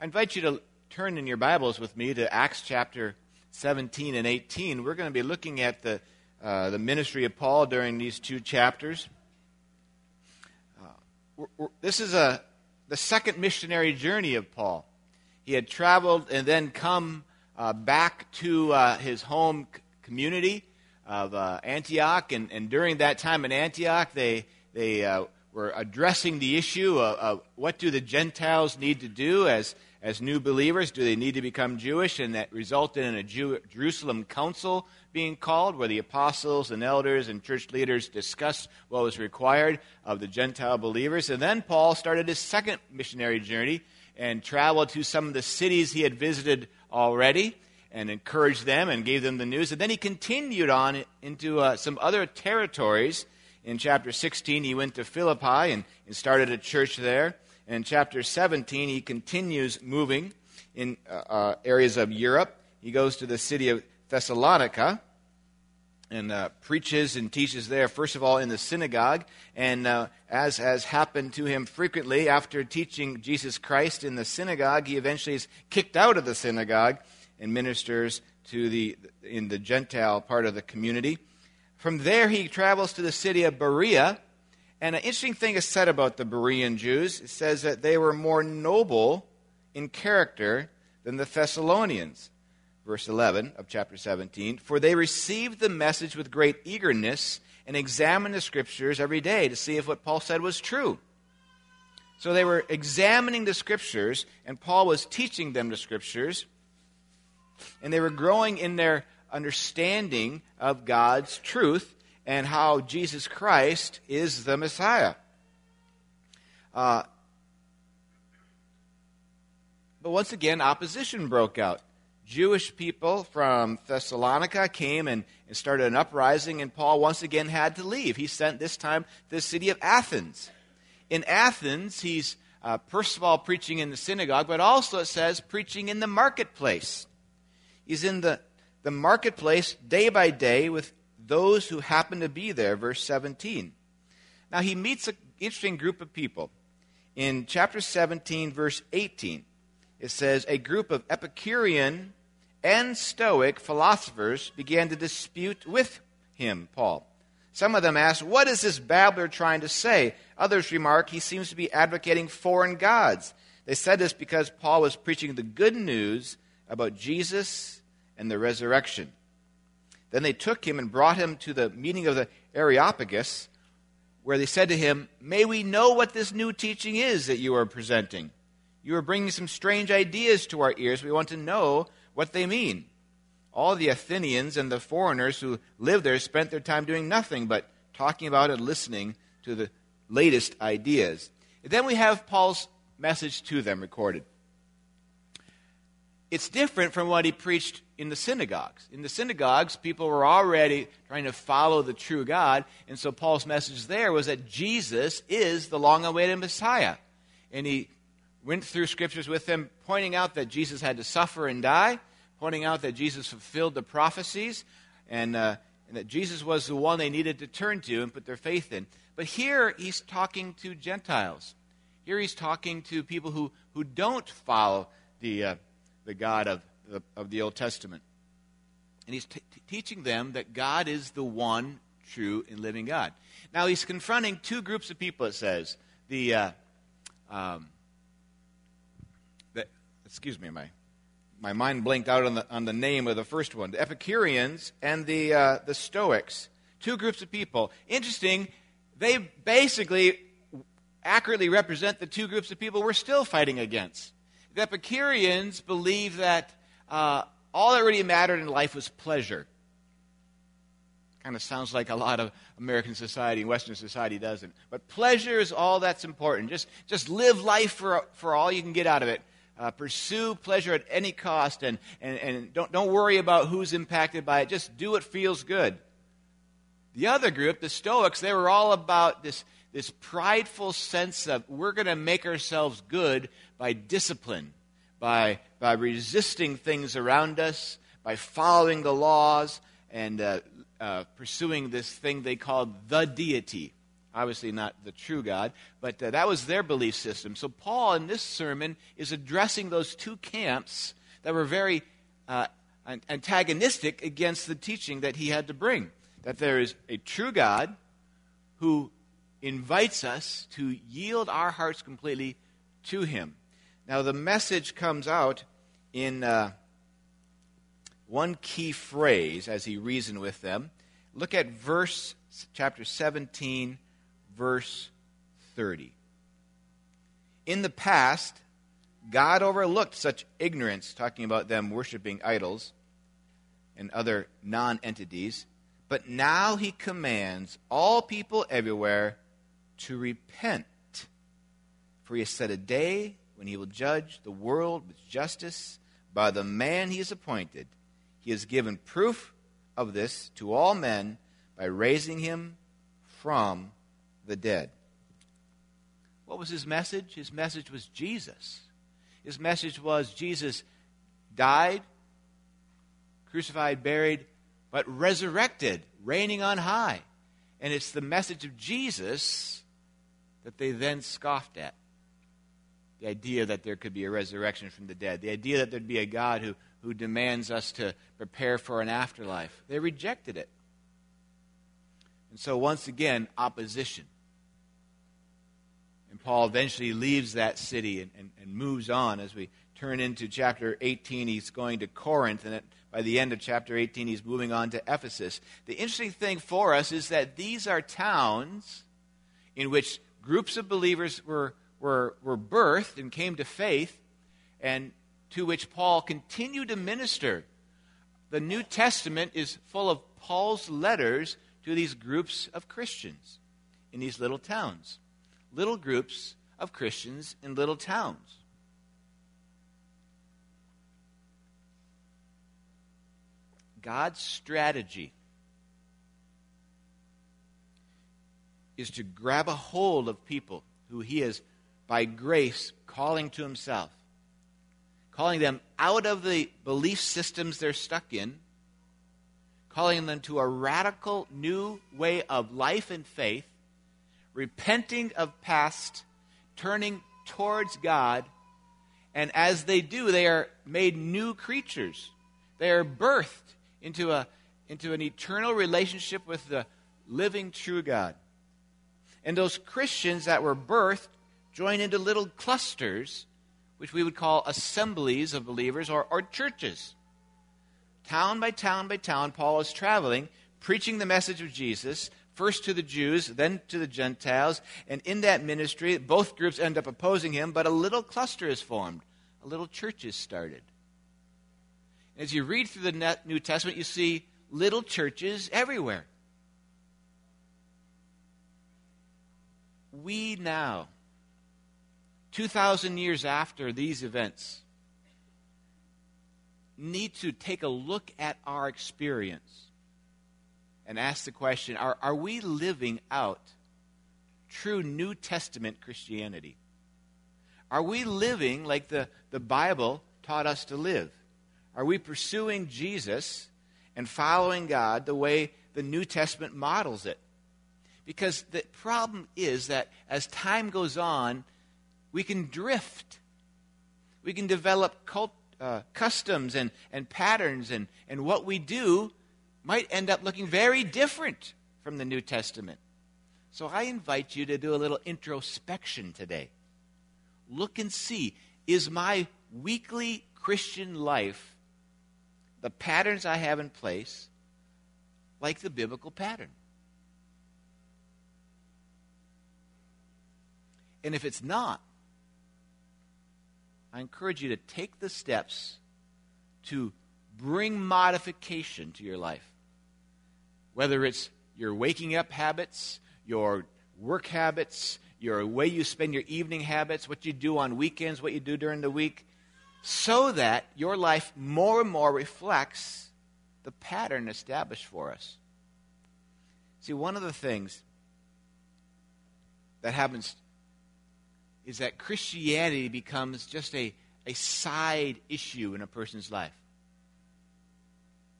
I invite you to turn in your Bibles with me to Acts chapter 17 and 18. We're going to be looking at the ministry of Paul during these two chapters. This is the second missionary journey of Paul. He had traveled and then come back to his home community of Antioch, and during that time in Antioch, they were addressing the issue of what do the Gentiles need to do as new believers? Do they need to become Jewish? And that resulted in a Jerusalem council being called, where the apostles and elders and church leaders discussed what was required of the Gentile believers. And then Paul started his second missionary journey and traveled to some of the cities he had visited already and encouraged them and gave them the news. And then he continued on into some other territories. In chapter 16, he went to Philippi and started a church there. In chapter 17, he continues moving in areas of Europe. He goes to the city of Thessalonica and preaches and teaches there, first of all, in the synagogue. And as has happened to him frequently, after teaching Jesus Christ in the synagogue, he eventually is kicked out of the synagogue and ministers in the Gentile part of the community. From there, he travels to the city of Berea. And an interesting thing is said about the Berean Jews. It says that they were more noble in character than the Thessalonians. Verse 11 of chapter 17, for they received the message with great eagerness and examined the Scriptures every day to see if what Paul said was true. So they were examining the Scriptures, and Paul was teaching them the Scriptures, and they were growing in their understanding of God's truth and how Jesus Christ is the Messiah. But once again, opposition broke out. Jewish people from Thessalonica came and started an uprising, and Paul once again had to leave. He sent this time to the city of Athens. In Athens, he's first of all preaching in the synagogue, but also it says preaching in the marketplace. He's in the marketplace day by day with those who happen to be there, verse 17. Now he meets an interesting group of people. In chapter 17, verse 18, it says, a group of Epicurean and Stoic philosophers began to dispute with him, Paul. Some of them asked, what is this babbler trying to say? Others remarked, he seems to be advocating foreign gods. They said this because Paul was preaching the good news about Jesus and the resurrection. Then they took him and brought him to the meeting of the Areopagus, where they said to him, may we know what this new teaching is that you are presenting? You are bringing some strange ideas to our ears. We want to know what they mean. All the Athenians and the foreigners who lived there spent their time doing nothing but talking about and listening to the latest ideas. And then we have Paul's message to them recorded. It's different from what he preached in the synagogues. In the synagogues, people were already trying to follow the true God, and so Paul's message there was that Jesus is the long-awaited Messiah. And he went through scriptures with them, pointing out that Jesus had to suffer and die, pointing out that Jesus fulfilled the prophecies, and that Jesus was the one they needed to turn to and put their faith in. But here he's talking to Gentiles. Here he's talking to people who don't follow the God of the Old Testament. And he's teaching them that God is the one true and living God. Now he's confronting two groups of people, it says. Excuse me, my mind blinked out on the name of the first one. The Epicureans and the Stoics. Two groups of people. Interesting, they basically accurately represent the two groups of people we're still fighting against. The Epicureans believed that all that really mattered in life was pleasure. Kind of sounds like a lot of American society and Western society doesn't. But pleasure is all that's important. Just live life for all you can get out of it. Pursue pleasure at any cost, and don't worry about who's impacted by it. Just do what feels good. The other group, the Stoics, they were all about this prideful sense of we're going to make ourselves good by discipline, by resisting things around us, by following the laws, and pursuing this thing they called the deity, Obviously not the true God, but that was their belief system. So Paul, in this sermon, is addressing those two camps that were very antagonistic against the teaching that he had to bring. That there is a true God who invites us to yield our hearts completely to him. Now, the message comes out in one key phrase as he reasoned with them. Look at chapter 17, verse 30. In the past, God overlooked such ignorance, talking about them worshiping idols and other non-entities, but now he commands all people everywhere to repent. For he has set a day when he will judge the world with justice by the man he has appointed. He has given proof of this to all men by raising him from the dead. What was his message? His message was Jesus. His message was Jesus died, crucified, buried, but resurrected, reigning on high. And it's the message of Jesus that they then scoffed at. The idea that there could be a resurrection from the dead. The idea that there'd be a God who demands us to prepare for an afterlife. They rejected it. And so once again, opposition. And Paul eventually leaves that city and moves on. As we turn into chapter 18, he's going to Corinth, and by the end of chapter 18, he's moving on to Ephesus. The interesting thing for us is that these are towns in which groups of believers were birthed and came to faith, and to which Paul continued to minister. The New Testament is full of Paul's letters to these groups of Christians in these little towns. Little groups of Christians in little towns. God's strategy is to grab a hold of people who he is, by grace, calling to himself, calling them out of the belief systems they're stuck in, calling them to a radical new way of life and faith, repenting of past, turning towards God, and as they do, they are made new creatures. They are birthed into an eternal relationship with the living true God. And those Christians that were birthed join into little clusters, which we would call assemblies of believers or churches. Town by town by town, Paul is traveling, preaching the message of Jesus, first to the Jews, then to the Gentiles. And in that ministry, both groups end up opposing him, but a little cluster is formed. A little church is started. As you read through the New Testament, you see little churches everywhere. We now, 2,000 years after these events, need to take a look at our experience and ask the question, are we living out true New Testament Christianity? Are we living like the Bible taught us to live? Are we pursuing Jesus and following God the way the New Testament models it? Because the problem is that as time goes on, we can drift. We can develop customs and patterns, and what we do might end up looking very different from the New Testament. So I invite you to do a little introspection today. Look and see, is my weekly Christian life, the patterns I have in place, like the biblical pattern? And if it's not, I encourage you to take the steps to bring modification to your life. Whether it's your waking up habits, your work habits, your way you spend your evening habits, what you do on weekends, what you do during the week, so that your life more and more reflects the pattern established for us. See, one of the things that happens is that Christianity becomes just a side issue in a person's life.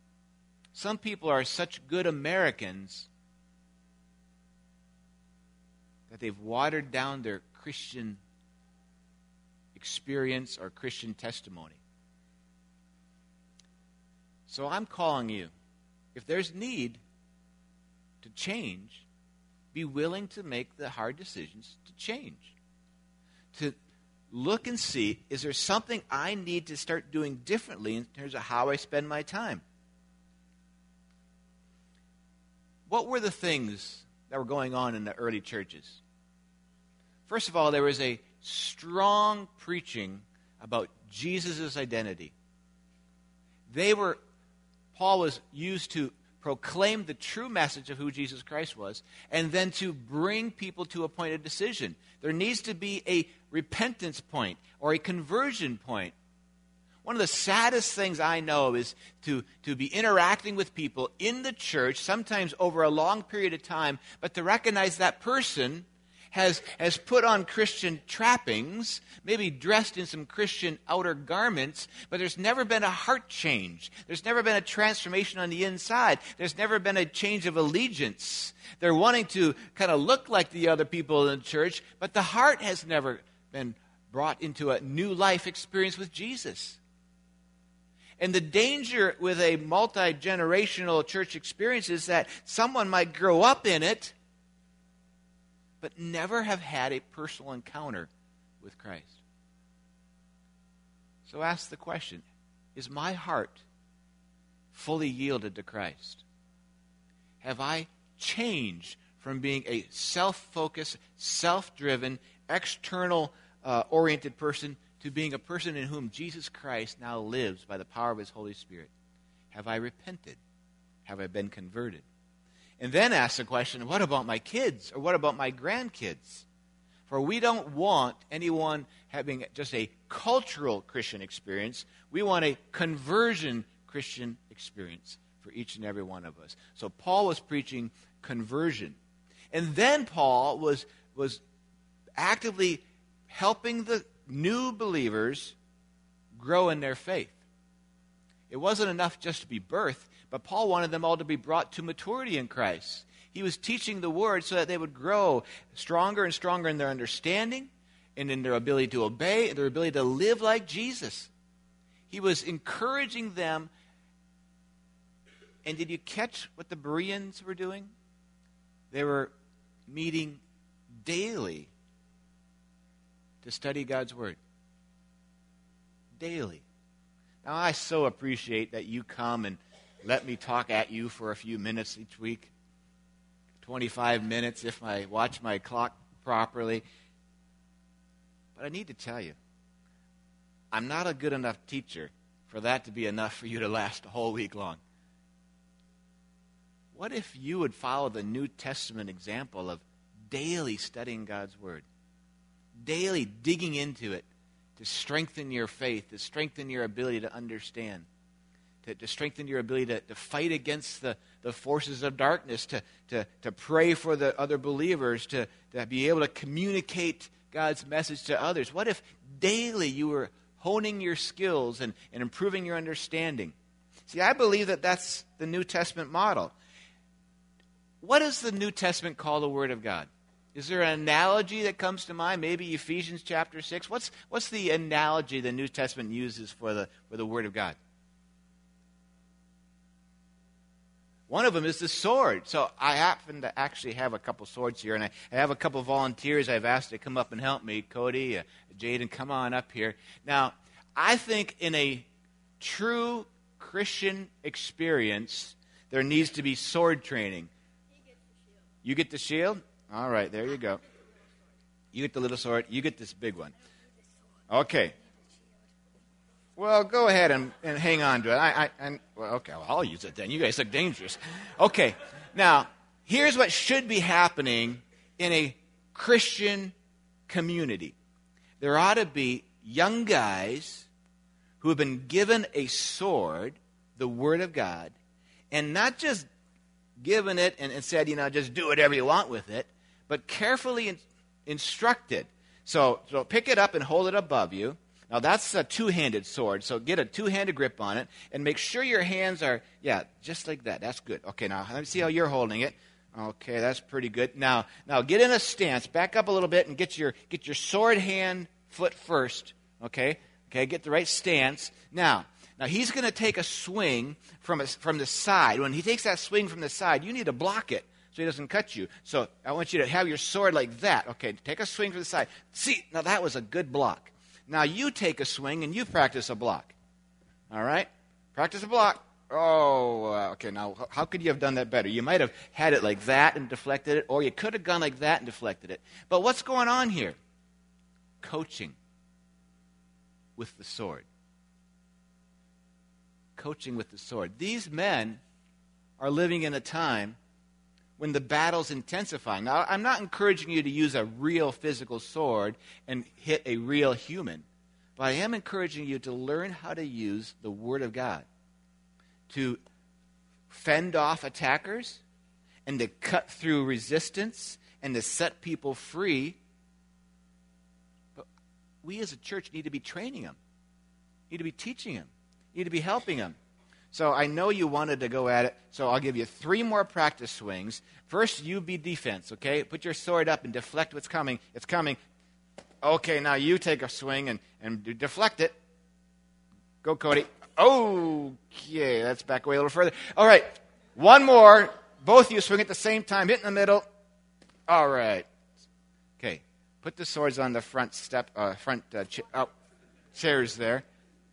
Some people are such good Americans that they've watered down their Christian experience or Christian testimony. So I'm calling you, if there's need to change, be willing to make the hard decisions to change. To look and see, is there something I need to start doing differently in terms of how I spend my time? What were the things that were going on in the early churches? First of all, there was a strong preaching about Jesus' identity. Paul was used to proclaim the true message of who Jesus Christ was, and then to bring people to a point of decision. There needs to be a repentance point or a conversion point. One of the saddest things I know is to be interacting with people in the church, sometimes over a long period of time, but to recognize that person has put on Christian trappings, maybe dressed in some Christian outer garments, but there's never been a heart change. There's never been a transformation on the inside. There's never been a change of allegiance. They're wanting to kind of look like the other people in the church, but the heart has never been brought into a new life experience with Jesus. And the danger with a multi-generational church experience is that someone might grow up in it, but never have had a personal encounter with Christ. So ask the question, is my heart fully yielded to Christ? Have I changed from being a self-focused, self-driven, external-oriented person to being a person in whom Jesus Christ now lives by the power of his Holy Spirit? Have I repented? Have I been converted? And then ask the question, what about my kids? Or what about my grandkids? For we don't want anyone having just a cultural Christian experience. We want a conversion Christian experience for each and every one of us. So Paul was preaching conversion. And then Paul was actively helping the new believers grow in their faith. It wasn't enough just to be birthed, but Paul wanted them all to be brought to maturity in Christ. He was teaching the word so that they would grow stronger and stronger in their understanding and in their ability to obey and their ability to live like Jesus. He was encouraging them. And did you catch what the Bereans were doing? They were meeting daily to study God's word. Daily. Now, I so appreciate that you come and let me talk at you for a few minutes each week. 25 minutes if I watch my clock properly. But I need to tell you, I'm not a good enough teacher for that to be enough for you to last a whole week long. What if you would follow the New Testament example of daily studying God's word? Daily digging into it to strengthen your faith, to strengthen your ability to understand, to strengthen your ability to fight against the forces of darkness, to pray for the other believers, to be able to communicate God's message to others. What if daily you were honing your skills and improving your understanding? See, I believe that that's the New Testament model. What does the New Testament call the Word of God? Is there an analogy that comes to mind? Maybe Ephesians chapter 6. What's the analogy the New Testament uses for the Word of God? One of them is the sword. So I happen to actually have a couple swords here, and I have a couple volunteers I've asked to come up and help me. Cody, Jaden, come on up here. Now, I think in a true Christian experience, there needs to be sword training. You get the shield? All right, there you go. You get the little sword. You get this big one. Okay. Well, go ahead and hang on to it. Okay, well, I'll use it then. You guys look dangerous. Okay, now, here's what should be happening in a Christian community. There ought to be young guys who have been given a sword, the Word of God, and not just given it and said, just do whatever you want with it, but carefully instructed. So pick it up and hold it above you. Now, that's a two-handed sword, so get a two-handed grip on it, and make sure your hands are, just like that. That's good. Okay, now, let me see how you're holding it. Okay, that's pretty good. Now get in a stance. Back up a little bit and get your sword hand foot first. Okay, get the right stance. Now he's going to take a swing from the side. When he takes that swing from the side, you need to block it so he doesn't cut you. So I want you to have your sword like that. Okay, take a swing from the side. See, now that was a good block. Now you take a swing and you practice a block. All right? Practice a block. Oh, okay, now how could you have done that better? You might have had it like that and deflected it, or you could have gone like that and deflected it. But what's going on here? Coaching with the sword. Coaching with the sword. These men are living in a time when the battle's intensifying. Now, I'm not encouraging you to use a real physical sword and hit a real human, but I am encouraging you to learn how to use the Word of God to fend off attackers and to cut through resistance and to set people free. But we as a church need to be training them, need to be teaching them, need to be helping them. So I know you wanted to go at it, so I'll give you 3 more practice swings. First, you be defense, okay? Put your sword up and deflect what's coming. It's coming. Okay, now you take a swing and deflect it. Go, Cody. Okay, let's back away a little further. All right, 1 more. Both of you swing at the same time. Hit in the middle. All right. Okay, put the swords on the front chairs there.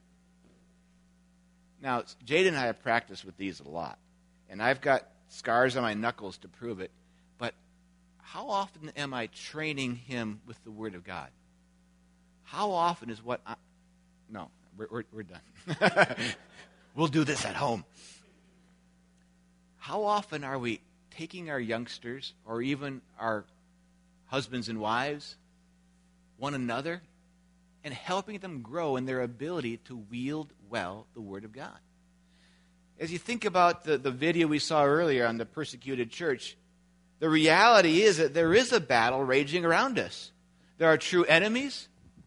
Now, Jaden and I have practiced with these a lot, and I've got scars on my knuckles to prove it, but how often am I training him with the Word of God? How often is what I... No, we're done. We'll do this at home. How often are we taking our youngsters, or even our husbands and wives, one another, and helping them grow in their ability to wield well the Word of God? As you think about the video we saw earlier on the persecuted church, the reality is that there is a battle raging around us. There are true enemies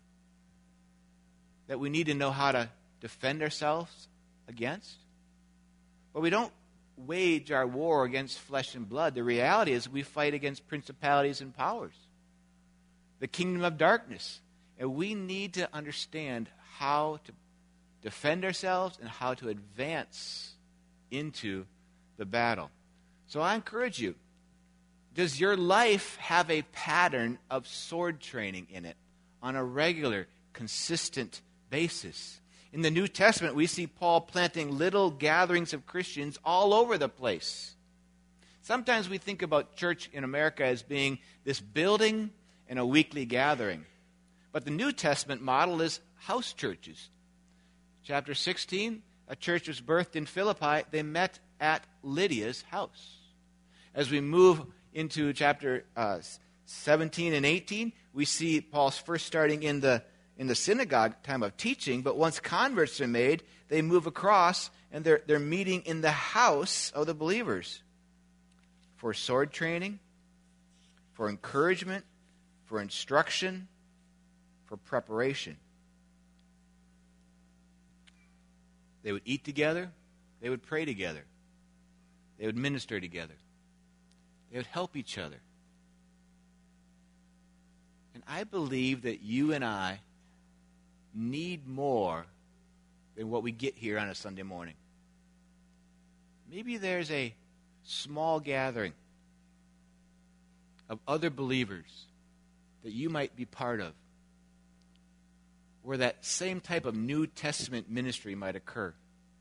that we need to know how to defend ourselves against. But we don't wage our war against flesh and blood. The reality is we fight against principalities and powers, the kingdom of darkness. And we need to understand how to defend ourselves and how to advance into the battle. So I encourage you, does your life have a pattern of sword training in it on a regular, consistent basis? In the New Testament, we see Paul planting little gatherings of Christians all over the place. Sometimes we think about church in America as being this building and a weekly gathering. But the New Testament model is house churches. Chapter 16, a church was birthed in Philippi. They met at Lydia's house. As we move into chapter 17 and 18, we see Paul's first starting in the synagogue time of teaching, but once converts are made, they move across and they're meeting in the house of the believers for sword training, for encouragement, for instruction, for preparation. They would eat together. They would pray together. They would minister together. They would help each other. And I believe that you and I need more than what we get here on a Sunday morning. Maybe there's a small gathering of other believers that you might be part of, where that same type of New Testament ministry might occur.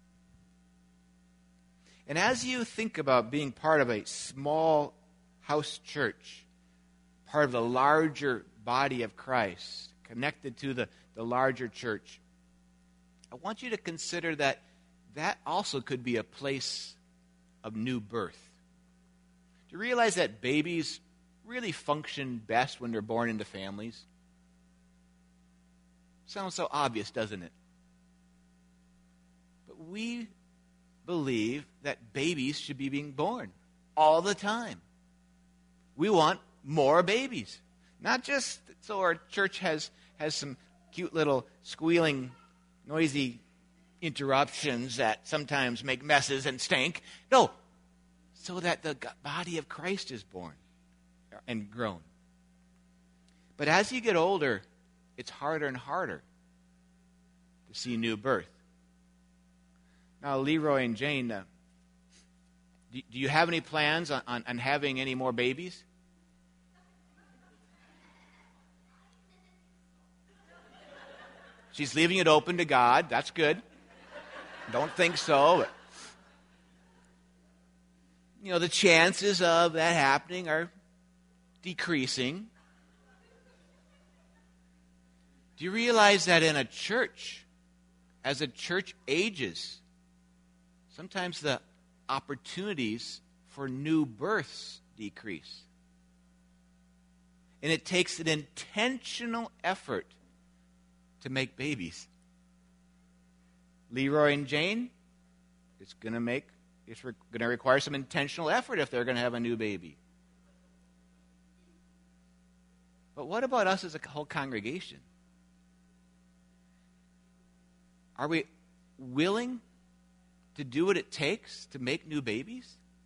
And as you think about being part of a small house church, part of the larger body of Christ, connected to the larger church, I want you to consider that also could be a place of new birth. Do you realize that babies really function best when they're born into families? Sounds so obvious, doesn't it? But we believe that babies should be being born all the time. We want more babies. Not just so our church has some cute little squealing, noisy interruptions that sometimes make messes and stink. No, so that the body of Christ is born and grown. But as you get older, it's harder and harder to see new birth. Now, Leroy and Jane, do you have any plans on having any more babies? She's leaving it open to God. That's good. Don't think so. But, the chances of that happening are decreasing. Do you realize that in a church, as a church ages, sometimes the opportunities for new births decrease? And it takes an intentional effort to make babies. Leroy and Jane, it's going to require some intentional effort if they're going to have a new baby. But what about us as a whole congregation? Are we willing to do what it takes to make new babies?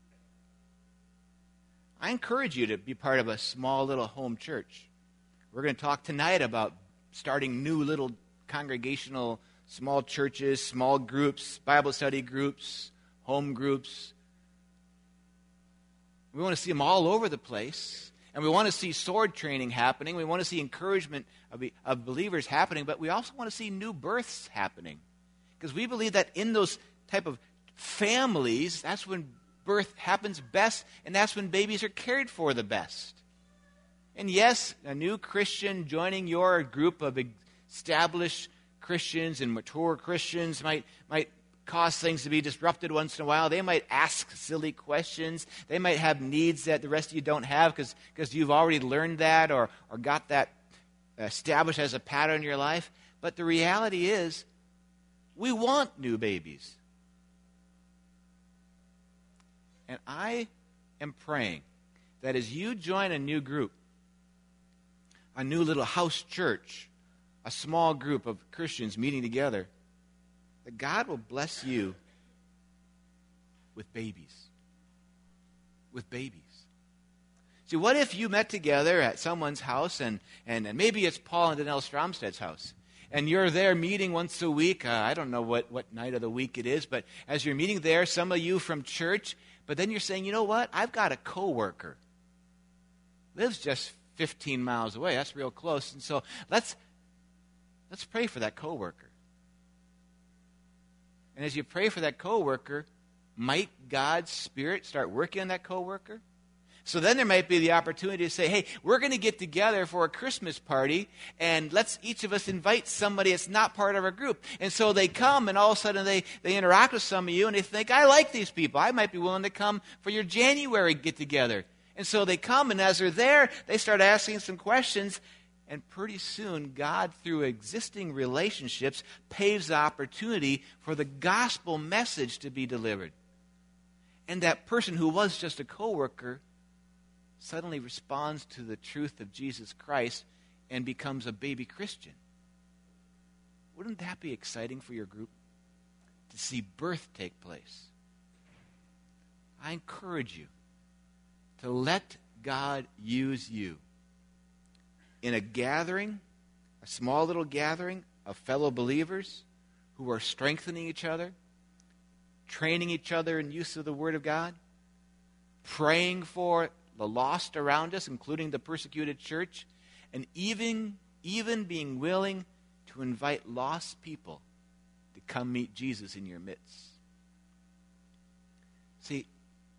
I encourage you to be part of a small little home church. We're going to talk tonight about starting new little congregational small churches, small groups, Bible study groups, home groups. We want to see them all over the place. And we want to see sword training happening. We want to see encouragement of believers happening. But we also want to see new births happening. Because we believe that in those type of families, that's when birth happens best. And that's when babies are cared for the best. And yes, a new Christian joining your group of established Christians and mature Christians might cause things to be disrupted once in a while. They might ask silly questions. They might have needs that the rest of you don't have because you've already learned that or got that established as a pattern in your life. But the reality is, we want new babies. And I am praying that as you join a new group, a new little house church, a small group of Christians meeting together, that God will bless you with babies. With babies. See, what if you met together at someone's house, and maybe it's Paul and Danelle Stromsted's house, and you're there meeting once a week. I don't know what night of the week it is, but as you're meeting there, some of you from church, but then you're saying, you know what? I've got a coworker. Lives just 15 miles away. That's real close. And so let's pray for that coworker. And as you pray for that coworker, might God's Spirit start working on that coworker? So then there might be the opportunity to say, hey, we're going to get together for a Christmas party, and let's each of us invite somebody that's not part of our group. And so they come, and all of a sudden they interact with some of you, and they think, I like these people. I might be willing to come for your January get-together. And so they come, and as they're there, they start asking some questions, and pretty soon, God, through existing relationships, paves the opportunity for the gospel message to be delivered. And that person who was just a coworker suddenly responds to the truth of Jesus Christ and becomes a baby Christian. Wouldn't that be exciting for your group? To see birth take place. I encourage you to let God use you in a gathering, a small little gathering of fellow believers who are strengthening each other, training each other in use of the Word of God, praying for the lost around us, including the persecuted church, and even being willing to invite lost people to come meet Jesus in your midst. See,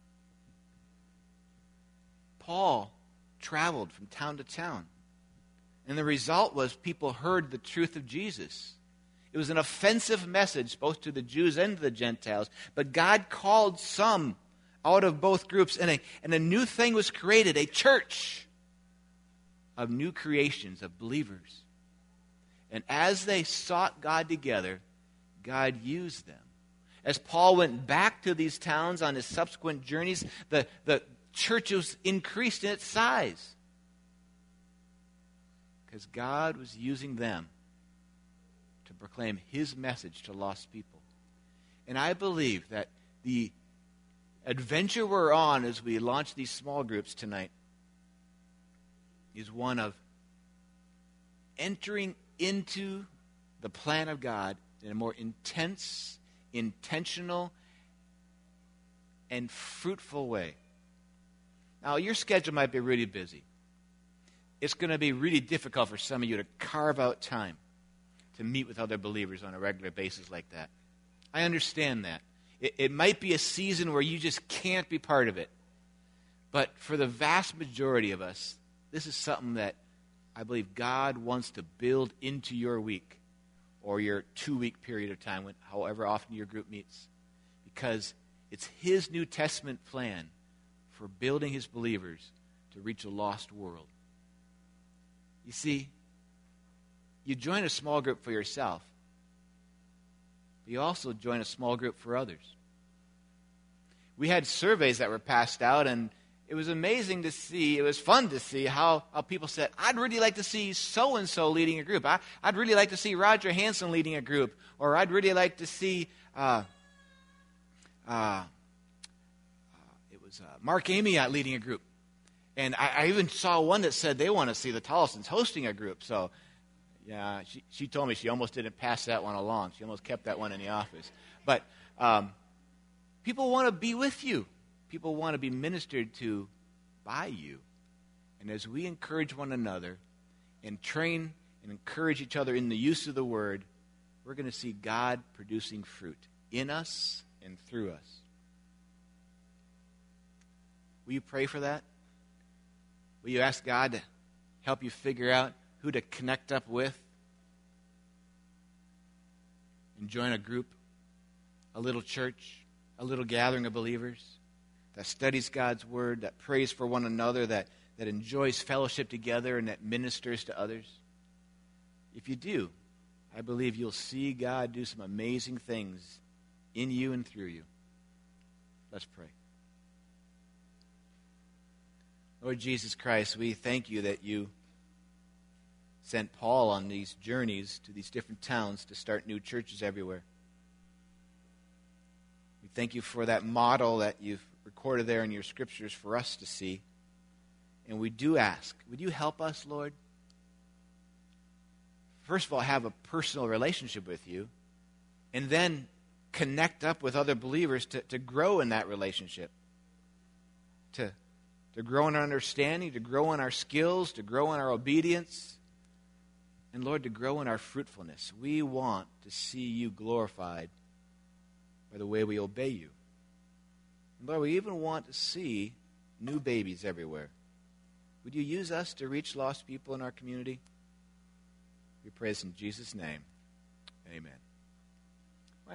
Paul traveled from town to town, and the result was people heard the truth of Jesus. It was an offensive message both to the Jews and to the Gentiles, but God called some out of both groups, and a new thing was created, a church of new creations, of believers. And as they sought God together, God used them. As Paul went back to these towns on his subsequent journeys, the church was increased in its size because God was using them to proclaim his message to lost people. And I believe that adventure we're on as we launch these small groups tonight is one of entering into the plan of God in a more intense, intentional, and fruitful way. Now, your schedule might be really busy. It's going to be really difficult for some of you to carve out time to meet with other believers on a regular basis like that. I understand that. It might be a season where you just can't be part of it. But for the vast majority of us, this is something that I believe God wants to build into your week or your 2-week period of time, however often your group meets. Because it's His New Testament plan for building His believers to reach a lost world. You see, you join a small group for yourself, but you also join a small group for others. We had surveys that were passed out, and it was amazing to see, it was fun to see how people said, I'd really like to see so-and-so leading a group. I'd really like to see Roger Hanson leading a group, or I'd really like to see Mark Amiot leading a group. And I even saw one that said they want to see the Tolsons hosting a group. So, yeah, she told me she almost didn't pass that one along. She almost kept that one in the office. But people want to be with you. People want to be ministered to by you. And as we encourage one another and train and encourage each other in the use of the word, we're going to see God producing fruit in us and through us. Will you pray for that? Will you ask God to help you figure out who to connect up with and join a group, a little church, a little gathering of believers that studies God's word, that prays for one another, that enjoys fellowship together, and that ministers to others? If you do, I believe you'll see God do some amazing things in you and through you. Let's pray. Lord Jesus Christ, we thank you that you sent Paul on these journeys to these different towns to start new churches everywhere. We thank you for that model that you've recorded there in your scriptures for us to see. And we do ask, would you help us, Lord? First of all, have a personal relationship with you, and then connect up with other believers to grow in that relationship, to grow in our understanding, to grow in our skills, to grow in our obedience, and Lord, to grow in our fruitfulness. We want to see you glorified by the way we obey you. And Lord, we even want to see new babies everywhere. Would you use us to reach lost people in our community? We pray this in Jesus' name. Amen.